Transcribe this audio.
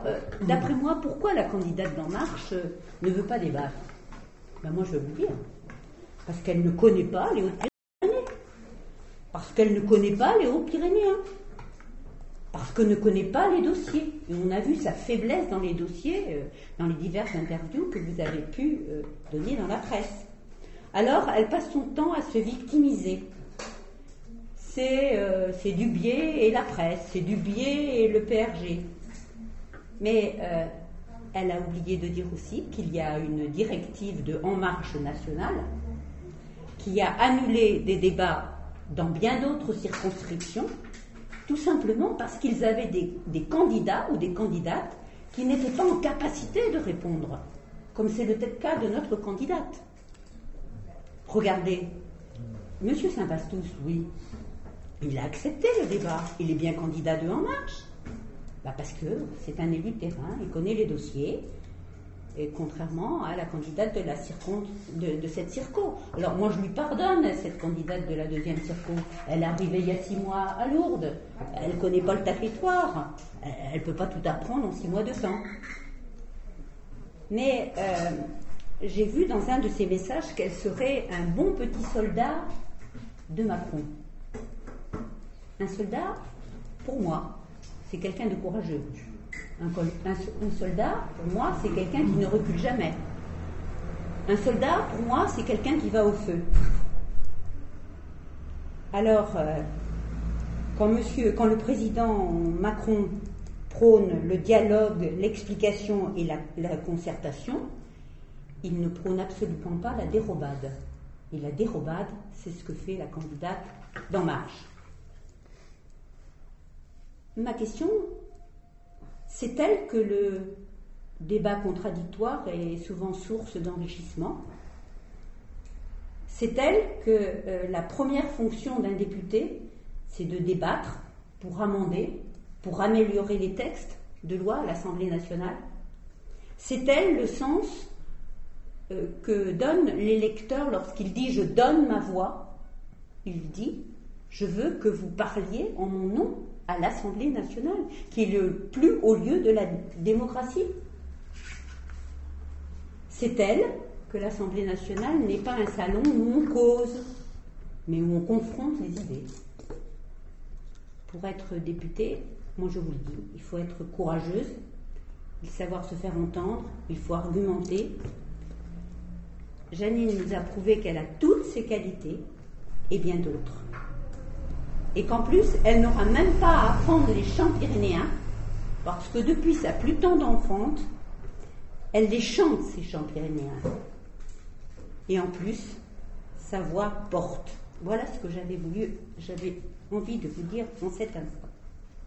d'après moi, pourquoi la candidate d'En Marche ne veut pas débattre? Ben moi, je vais vous dire. Parce qu'elle ne connaît pas les Hautes-Pyrénées. Parce qu'elle ne connaît pas les Hauts-Pyrénéens. Parce qu'elle ne connaît pas les dossiers. Et on a vu sa faiblesse dans les dossiers, dans les diverses interviews que vous avez pu donner dans la presse. Alors, elle passe son temps à se victimiser. C'est Dubié et la presse, c'est Dubié et le PRG. Mais elle a oublié de dire aussi qu'il y a une directive de En Marche nationale qui a annulé des débats dans bien d'autres circonscriptions, tout simplement parce qu'ils avaient des candidats ou des candidates qui n'étaient pas en capacité de répondre, comme c'est le cas de notre candidate. Regardez, M. Saint-Pastous, oui, il a accepté le débat, il est bien candidat de En Marche. Parce que c'est un élu de terrain, il connaît les dossiers, et contrairement à la candidate de cette circo. Alors moi je lui pardonne, cette candidate de la deuxième circo. Elle est arrivée il y a 6 mois à Lourdes, elle ne connaît pas le territoire, elle ne peut pas tout apprendre en 6 mois de temps. Mais j'ai vu dans un de ses messages qu'elle serait un bon petit soldat de Macron. Un soldat, pour moi, c'est quelqu'un de courageux. Un soldat, pour moi, c'est quelqu'un qui ne recule jamais. Un soldat, pour moi, c'est quelqu'un qui va au feu. Alors, quand le président Macron prône le dialogue, l'explication et la concertation, il ne prône absolument pas la dérobade. Et la dérobade, c'est ce que fait la candidate d'En Marche. Ma question, c'est-elle que le débat contradictoire est souvent source d'enrichissement? C'est-elle que la première fonction d'un député, c'est de débattre pour amender, pour améliorer les textes de loi à l'Assemblée nationale? C'est-elle le sens que donne l'électeur lorsqu'il dit « je donne ma voix », il dit « je veux que vous parliez en mon nom » à l'Assemblée nationale, qui est le plus haut lieu de la démocratie. C'est elle que l'Assemblée nationale n'est pas un salon où on cause, mais où on confronte les idées. Pour être députée, moi je vous le dis, il faut être courageuse, il faut savoir se faire entendre, il faut argumenter. Jeannine nous a prouvé qu'elle a toutes ses qualités et bien d'autres. Et qu'en plus, elle n'aura même pas à apprendre les chants pyrénéens, parce que depuis sa plus tendre enfante, elle les chante, ces chants pyrénéens. Et en plus, sa voix porte. Voilà ce que j'avais envie de vous dire en cet instant.